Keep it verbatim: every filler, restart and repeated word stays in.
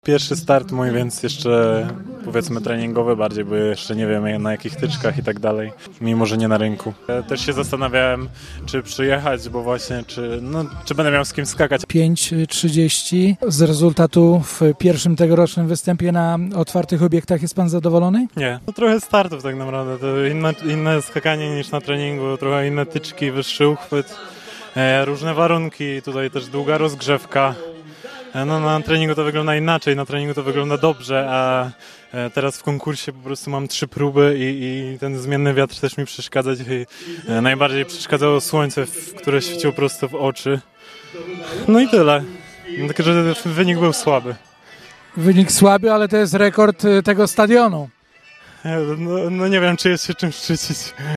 Pierwszy start mój, więc jeszcze powiedzmy treningowy bardziej, bo jeszcze nie wiem na jakich tyczkach i tak dalej, mimo że nie na rynku. Ja też się zastanawiałem, czy przyjechać, bo właśnie, czy, no, czy będę miał z kim skakać. pięć trzydzieści z rezultatu w pierwszym tegorocznym występie na otwartych obiektach. Jest pan zadowolony? Nie, no trochę startów tak naprawdę, to inne, inne skakanie niż na treningu, trochę inne tyczki, wyższy uchwyt, e, różne warunki, tutaj też długa rozgrzewka. No, na treningu to wygląda inaczej, na treningu to wygląda dobrze, a teraz w konkursie po prostu mam trzy próby i, i ten zmienny wiatr też mi przeszkadza. Dzisiaj najbardziej przeszkadzało słońce, które świeciło prosto w oczy. No i tyle. Tylko że wynik był słaby. Wynik słaby, ale to jest rekord tego stadionu. No, no nie wiem, czy jest się czym szczycić.